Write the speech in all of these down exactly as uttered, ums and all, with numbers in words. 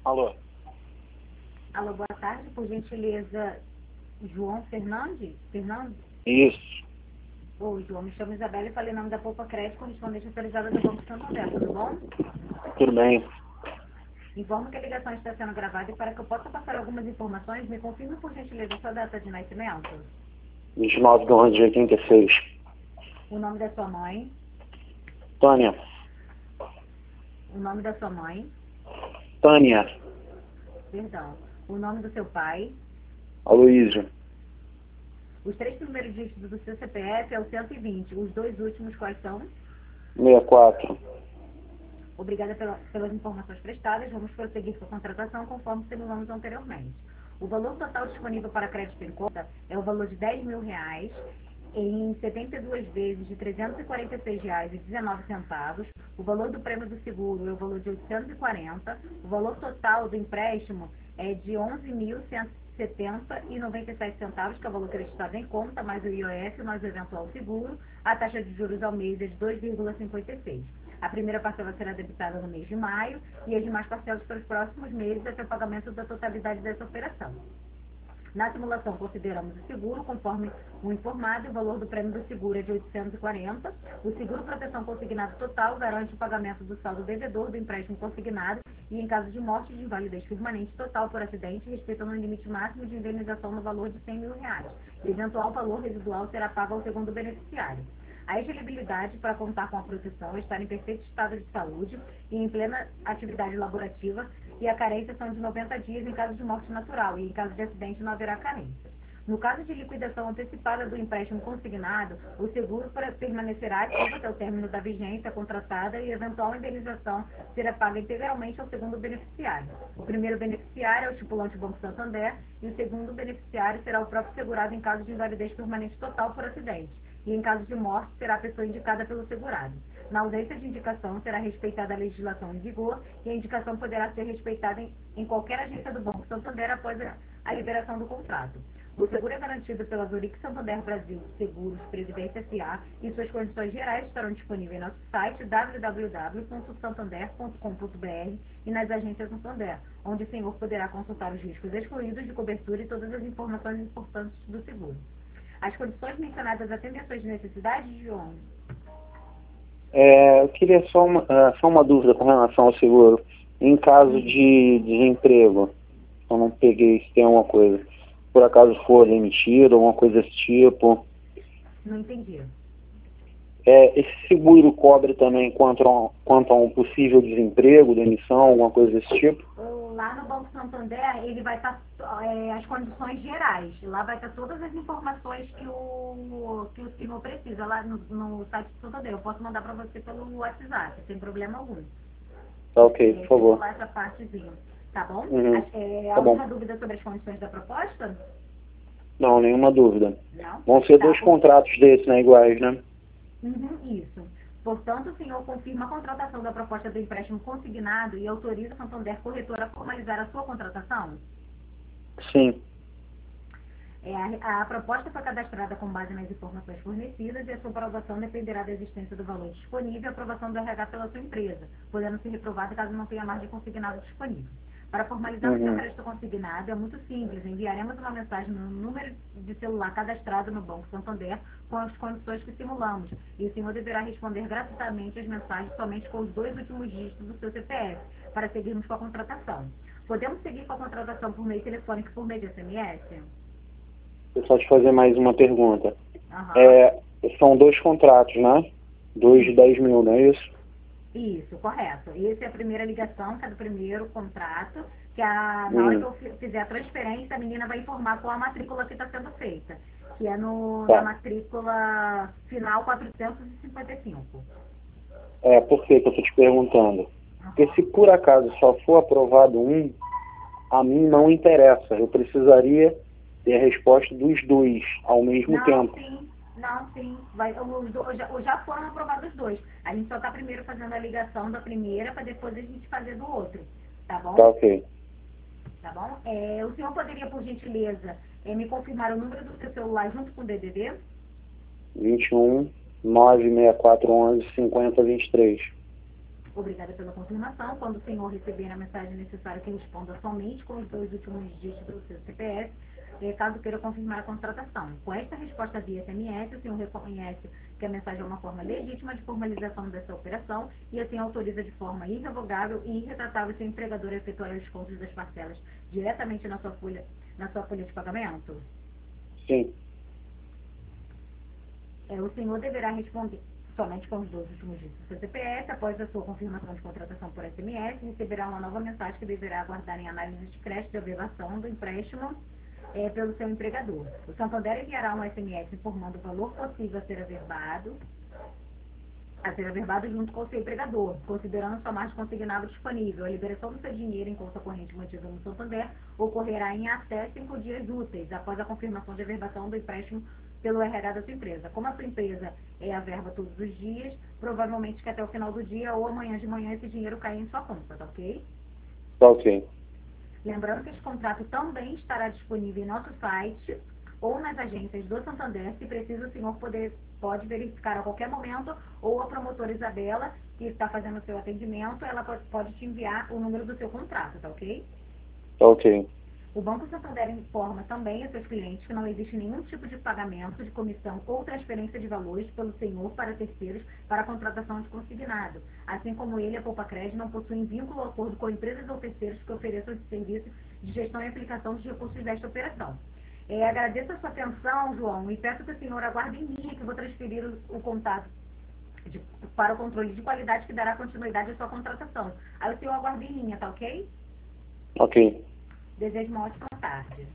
Alô? Alô, boa tarde, por gentileza, João Fernandes? Fernandes? Isso. Oi, João, me chamo Isabela e falei em nome da Poupa Crédito, correspondente autorizada do Banco Santander, tudo bom? Tudo bem. Informo que a ligação está sendo gravada e para que eu possa passar algumas informações, me confirme por gentileza sua data de nascimento, vinte e nove de onze de oitenta e seis. o nome da sua mãe, Tânia. o nome da sua mãe, Tânia. perdão, o nome do seu pai, Aloísio. os três primeiros dígitos do seu C P F é o cento e vinte, os dois últimos quais são? sessenta e quatro. Obrigada pela, pelas informações prestadas. Vamos prosseguir com a contratação conforme simulamos anteriormente. O valor total disponível para crédito em conta é o valor de dez mil reais em setenta e duas vezes de trezentos e quarenta e seis reais e dezenove centavos. O valor do prêmio do seguro é o valor de oitocentos e quarenta. O valor total do empréstimo é de onze mil cento e setenta e noventa e sete centavos, que é o valor acreditado em conta, mais o I O F, mais o eventual seguro. A taxa de juros ao mês é de dois vírgula cinquenta e seis. A primeira parcela será debitada no mês de maio e as demais parcelas para os próximos meses até o pagamento da totalidade dessa operação. Na simulação, consideramos o seguro, conforme o informado, o valor do prêmio do seguro é de oitocentos e quarenta. O seguro proteção consignado total garante o pagamento do saldo devedor do empréstimo consignado e, em caso de morte de invalidez permanente total por acidente, respeitando o limite máximo de indenização no valor de cem mil reais. O eventual valor residual será pago ao segundo beneficiário. A elegibilidade para contar com a proteção é estar em perfeito estado de saúde e em plena atividade laborativa, e a carência são de noventa dias em caso de morte natural, e em caso de acidente não haverá carência. No caso de liquidação antecipada do empréstimo consignado, o seguro permanecerá ativo até o término da vigência contratada e eventual indenização será paga integralmente ao segundo beneficiário. O primeiro beneficiário é o estipulante Banco Santander e o segundo beneficiário será o próprio segurado em caso de invalidez permanente total por acidente. E em caso de morte, será a pessoa indicada pelo segurado. Na ausência de indicação, será respeitada a legislação em vigor e a indicação poderá ser respeitada em, em qualquer agência do Banco Santander após a, a liberação do contrato. O seguro é garantido pela Zurich Santander Brasil Seguros Previdência S A e suas condições gerais estarão disponíveis em nosso site w w w ponto santander ponto com ponto b r e nas agências Santander, onde o senhor poderá consultar os riscos excluídos de cobertura e todas as informações importantes do seguro. As condições mencionadas atendem às suas necessidades, João? É, eu queria só uma, uh, só uma dúvida com relação ao seguro. Em caso Uhum. de desemprego, eu não peguei se tem alguma coisa. Por acaso for demitido, alguma coisa desse tipo. Não entendi. É, esse seguro cobre também quanto a, quanto a um possível desemprego, demissão, alguma coisa desse tipo? Lá no Banco Santander, ele vai estar é, as condições gerais. Lá vai estar todas as informações que o, que o senhor precisa lá no, no site do Santander. Eu posso mandar para você pelo WhatsApp, sem problema algum. Tá ok, É, por favor. circular essa partezinha. Tá bom? Uhum. É, Tá alguma bom. dúvida sobre as condições da proposta? Não, nenhuma dúvida. Não? Vão ser Tá dois bom. contratos desses, né, iguais, né? Uhum, isso. Portanto, o senhor confirma a contratação da proposta do empréstimo consignado e autoriza a Santander Corretora a formalizar a sua contratação? Sim. É, a, a proposta foi cadastrada com base nas informações fornecidas e a sua aprovação dependerá da existência do valor disponível e a aprovação do R H pela sua empresa, podendo ser reprovada caso não tenha margem consignado disponível. Para formalizar o seu Uhum. crédito consignado é muito simples, enviaremos uma mensagem no número de celular cadastrado no Banco Santander com as condições que simulamos, e o senhor deverá responder gratuitamente as mensagens somente com os dois últimos dígitos do seu C P F, para seguirmos com a contratação. Podemos seguir com a contratação por meio telefônico e por meio de S M S? Eu só te fazer mais uma pergunta. Aham. É, são dois contratos, né? Dois de Isso. dez mil, não é isso? Isso, correto. Essa é a primeira ligação, que é do primeiro contrato, que a, na hora que Uhum. eu fi- fizer a transferência, a menina vai informar qual a matrícula que está sendo feita, que é no, na Tá. matrícula final quatrocentos e cinquenta e cinco. É, por que que eu tô te perguntando? Porque Aham. se por acaso só for aprovado um, a mim não interessa. Eu precisaria ter a resposta dos dois ao mesmo Não, tempo. sim, não, sim. Vai, os do, já, já foram aprovados os dois. A gente só está primeiro fazendo a ligação da primeira para depois a gente fazer do outro. Tá Tá bom? ok. Tá bom? É, o senhor poderia, por gentileza, é, me confirmar o número do seu celular junto com o D D D? vinte e um, nove seis quatro, onze, cinquenta, vinte e três. Obrigada pela confirmação. Quando o senhor receber a mensagem necessária que responda somente com os dois últimos dígitos do seu C P F, eh, caso queira confirmar a contratação. Com esta resposta via S M S, o senhor reconhece que a mensagem é uma forma legítima de formalização dessa operação e assim autoriza de forma irrevogável e irretratável seu empregador a efetuar os descontos das parcelas diretamente na sua folha, na sua folha de pagamento? Sim. É, o senhor deverá responder somente com os dois últimos dígitos do seu C P F. Após a sua confirmação de contratação por S M S, receberá uma nova mensagem que deverá aguardar em análise de crédito de averbação do empréstimo é, pelo seu empregador. O Santander enviará um S M S informando o valor possível a ser averbado, a ser averbado junto com o seu empregador, considerando sua margem consignável disponível. A liberação do seu dinheiro em conta corrente mantida no Santander ocorrerá em até cinco dias úteis após a confirmação de averbação do empréstimo pelo R H da sua empresa. Como a sua empresa é a verba todos os dias, provavelmente que até o final do dia ou amanhã de manhã esse dinheiro cai em sua conta, tá ok? Tá ok. Lembrando que esse contrato também estará disponível em nosso site ou nas agências do Santander. Se precisa, o senhor poder, pode verificar a qualquer momento, ou a promotora Isabela, que está fazendo o seu atendimento, ela pode, pode te enviar o número do seu contrato, tá ok? Tá ok. O Banco Santander informa também a seus clientes que não existe nenhum tipo de pagamento de comissão ou transferência de valores pelo senhor para terceiros para a contratação de consignado. Assim como ele, a Poupa Crédito não possuem vínculo ou acordo com empresas ou terceiros que ofereçam esse serviço de gestão e aplicação dos recursos desta operação. É, agradeço a sua atenção, João, e peço que o senhor aguarde em linha, que eu vou transferir o, o contato de, para o controle de qualidade que dará continuidade à sua contratação. Aí o senhor aguarde em linha, tá ok? Ok. Desejo uma ótima tarde.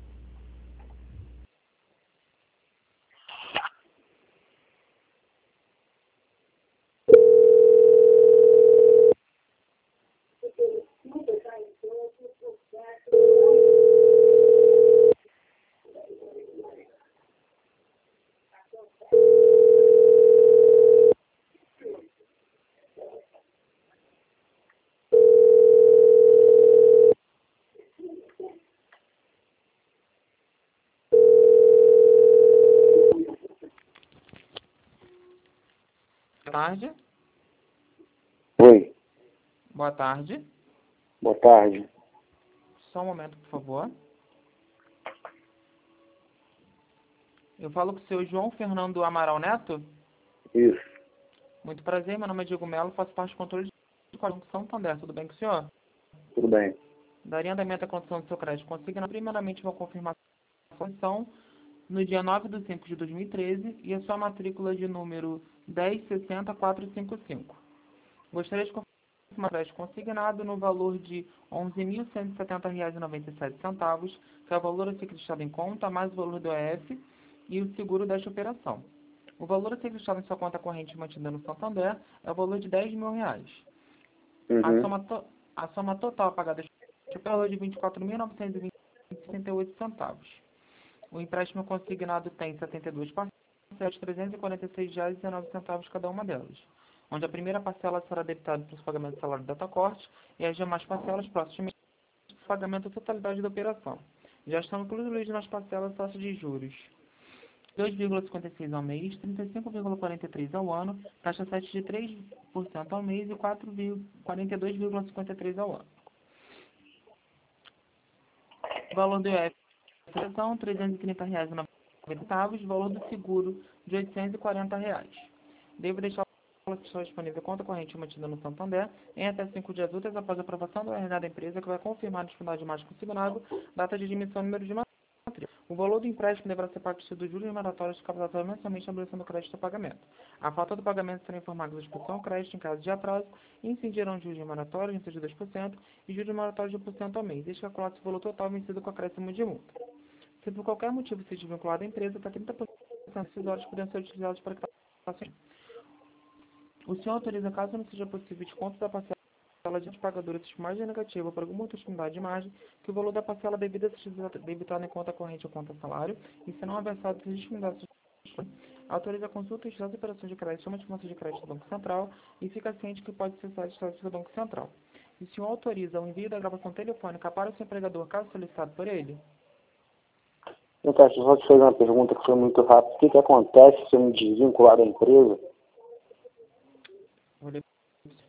Boa tarde. Oi. Boa tarde. Boa tarde. Só um momento, por favor. Eu falo com o seu João Fernando Amaral Neto. Isso. Muito prazer, meu nome é Diego Melo, faço parte do controle de qualidade do Santander. Tudo bem com o senhor? Tudo bem. Daria andamento à condição do seu crédito consignado. Primeiramente, vou confirmar a condição no dia nove de cinco de dois mil e treze e a sua matrícula de número dez sessenta quatrocentos e cinquenta e cinco. Gostaria de confirmar o crédito consignado no valor de onze mil cento e setenta reais e noventa e sete centavos, que é o valor a ser acreditado em conta, mais o valor do E F e o seguro desta operação. O valor a ser acreditado em sua conta corrente mantida no Santander é o valor de dez mil reais. A, Uhum. soma to a soma total a pagar deste é o valor de vinte e quatro mil novecentos e vinte reais e sessenta e oito centavos. O empréstimo consignado tem setenta e duas parcelas de trezentos e quarenta e seis reais e dezenove centavos cada uma delas, onde a primeira parcela será debitada para os pagamentos do salário da data-corte e as demais parcelas próximas para o pagamento da totalidade da operação. Já estão incluídas nas parcelas taxas de juros dois vírgula cinquenta e seis ao mês, trinta e cinco vírgula quarenta e três ao ano, taxa sete de três por cento ao mês e quatro vírgula quarenta e dois vírgula cinquenta e três ao ano. O valor do I F são trezentos e trinta reais e noventa centavos, valor do seguro de oitocentos e quarenta reais. Devo deixar a pessoa disponível conta corrente mantida no Santander em até cinco dias úteis após a aprovação do R H da empresa, que vai confirmar a disponibilidade de mais consignado, data de admissão e número de matrícula. O valor do empréstimo deverá ser pago dos juros mandatórios de captação mensalmente estabelecendo o crédito a pagamento. A falta do pagamento será informada da expulsão ao crédito em caso de atraso e incidirão juros mandatórios de dois por cento e juros mandatórios de um por cento ao mês, desde que calculado o valor total vencido com acréscimo de multa. Se por qualquer motivo se desvincular da empresa, até trinta por cento desses horas poderão ser utilizados para quitação. O senhor autoriza, caso não seja possível, desconto da parcela de pagador de margem negativa por alguma outra unidade de margem, que o valor da parcela devida seja debitado em conta corrente ou conta salário, e se não houver versado se disponibilidade, autoriza a consulta e das operações de crédito, chama de conta de crédito do Banco Central e fica ciente que pode ser solicitado do Banco Central. E o senhor autoriza o envio da gravação telefônica para o seu empregador, caso solicitado por ele? Eu quero só te fazer uma pergunta que foi muito rápida. O que, que acontece se eu me desvincular da empresa? Vou ler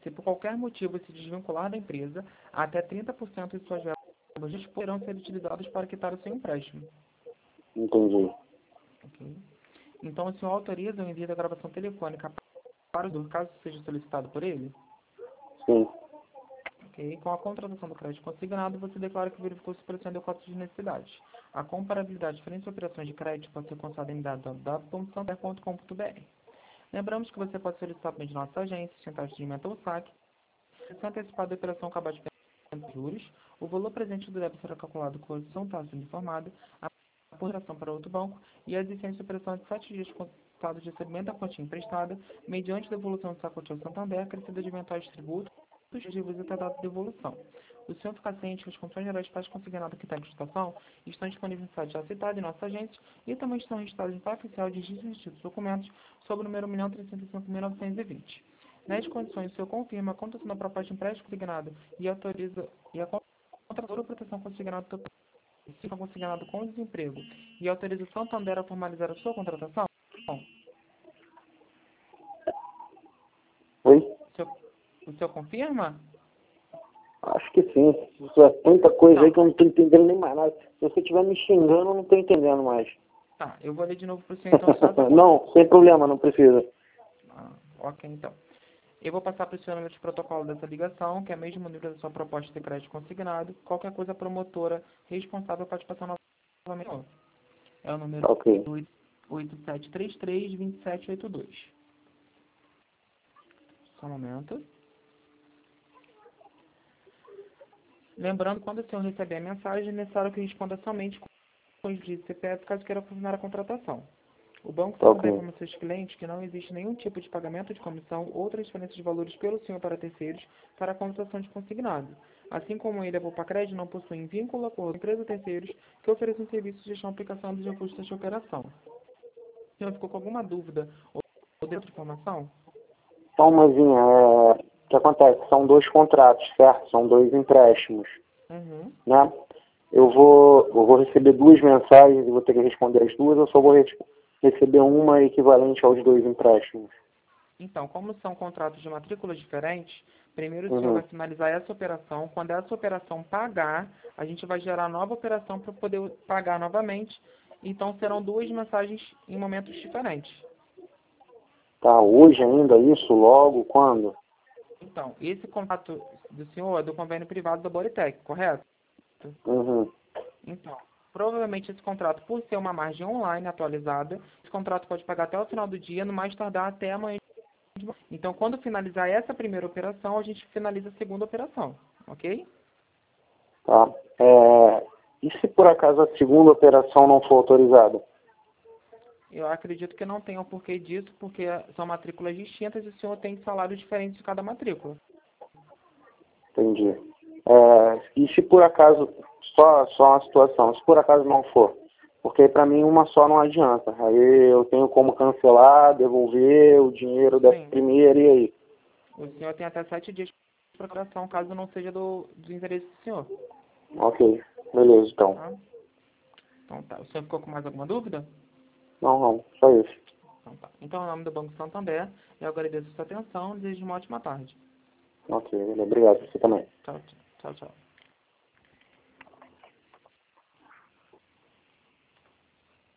Se por qualquer motivo se desvincular da empresa, até trinta por cento de suas verbas poderão ser utilizadas para quitar o seu empréstimo. Entendi. Ok? Então, o senhor autoriza o envio da gravação telefônica para o devedor, caso seja solicitado por ele? Sim. Ok? Com a contratação do crédito consignado, você declara que verificou se o preço adequado de necessidades. A comparabilidade de diferentes operações de crédito pode ser consultada em w w w ponto santander ponto com ponto b r. Lembramos que você pode solicitar também de nossa agência, sem taxa de aumento ou saque, se antecipado da operação acabar de pagamento de juros, o valor presente do débito será calculado com a condição taxa informada, a operação para outro banco e a existência de operação de sete dias contados de recebimento da quantia emprestada, mediante devolução do sacote ao Santander, acrescida de eventuais tributos de visita da data de devolução. O senhor fica ciente que as condições gerais para consignado que tem em situação estão disponíveis no site já citado em nossa agência e também estão registrados em placa oficial de registro de títulos e documentos sobre o número um milhão trezentos e cinco mil novecentos e vinte. Nas condições, o senhor confirma a contação da proposta de empréstimo consignado e autoriza e a contratora de proteção consignado do se for consignado com desemprego e autoriza o Santander a formalizar a sua contratação? Oi? O senhor, o senhor confirma? Acho que sim. Isso é tanta coisa Não. aí que eu não tô entendendo nem mais nada. Se você estiver me xingando, eu não tô entendendo mais. Tá, eu vou ler de novo para o senhor, então, só essa Não, sem problema, não precisa. Ah, ok, então. Eu vou passar para o senhor o número de protocolo dessa ligação, que é mesmo o número da sua proposta de crédito consignado. Qualquer coisa, a promotora responsável pode passar novamente. É o número Ok. oito sete três três, dois sete oito dois. Só um momento. Lembrando, quando o senhor receber a mensagem, é necessário que responda somente com os dígitos C P F, caso queira confirmar a contratação. O banco Tá também ok. informa aos seus clientes que não existe nenhum tipo de pagamento de comissão ou transferência de valores pelo senhor para terceiros para a contratação de consignado. Assim como ele, a Bopacred não possuem vínculo, acordo com empresa ou terceiros que ofereçam serviços de gestão e aplicação dos recursos desta operação. O senhor ficou com alguma dúvida ou de outra informação? Só umazinha, é... o que acontece? São dois contratos, certo? São dois empréstimos, Uhum. né? Eu vou, eu vou receber duas mensagens e vou ter que responder as duas, ou só vou res- receber uma equivalente aos dois empréstimos? Então, como são contratos de matrículas diferentes, primeiro o senhor Uhum. vai finalizar essa operação. Quando essa operação pagar, a gente vai gerar nova operação para poder pagar novamente. Então, serão duas mensagens em momentos diferentes. Tá, hoje ainda isso? Logo? Quando? Então, esse contrato do senhor é do convênio privado da Boritec, correto? Uhum. Então, provavelmente esse contrato, por ser uma margem online atualizada, esse contrato pode pagar até o final do dia, no mais tardar até amanhã. Então, quando finalizar essa primeira operação, a gente finaliza a segunda operação, ok? Tá. É... E se por acaso a segunda operação não for autorizada? Eu acredito que não tenha o porquê disso, porque são matrículas distintas e o senhor tem salários diferentes de cada matrícula. Entendi. É... E se por acaso, só, só uma situação, se por acaso não for? Porque para mim uma só não adianta. Aí eu tenho como cancelar, devolver o dinheiro dessa Sim. primeira e aí? O senhor tem até sete dias de procuração, caso não seja do, do interesse do senhor. Ok, beleza então. Tá? Então tá. O senhor ficou com mais alguma dúvida? Não, não, só isso. Então tá. Então, em nome do Banco Santander, eu agradeço a sua atenção e desejo uma ótima tarde. Ok, beleza. Obrigado, você também. Tchau, tchau, tchau.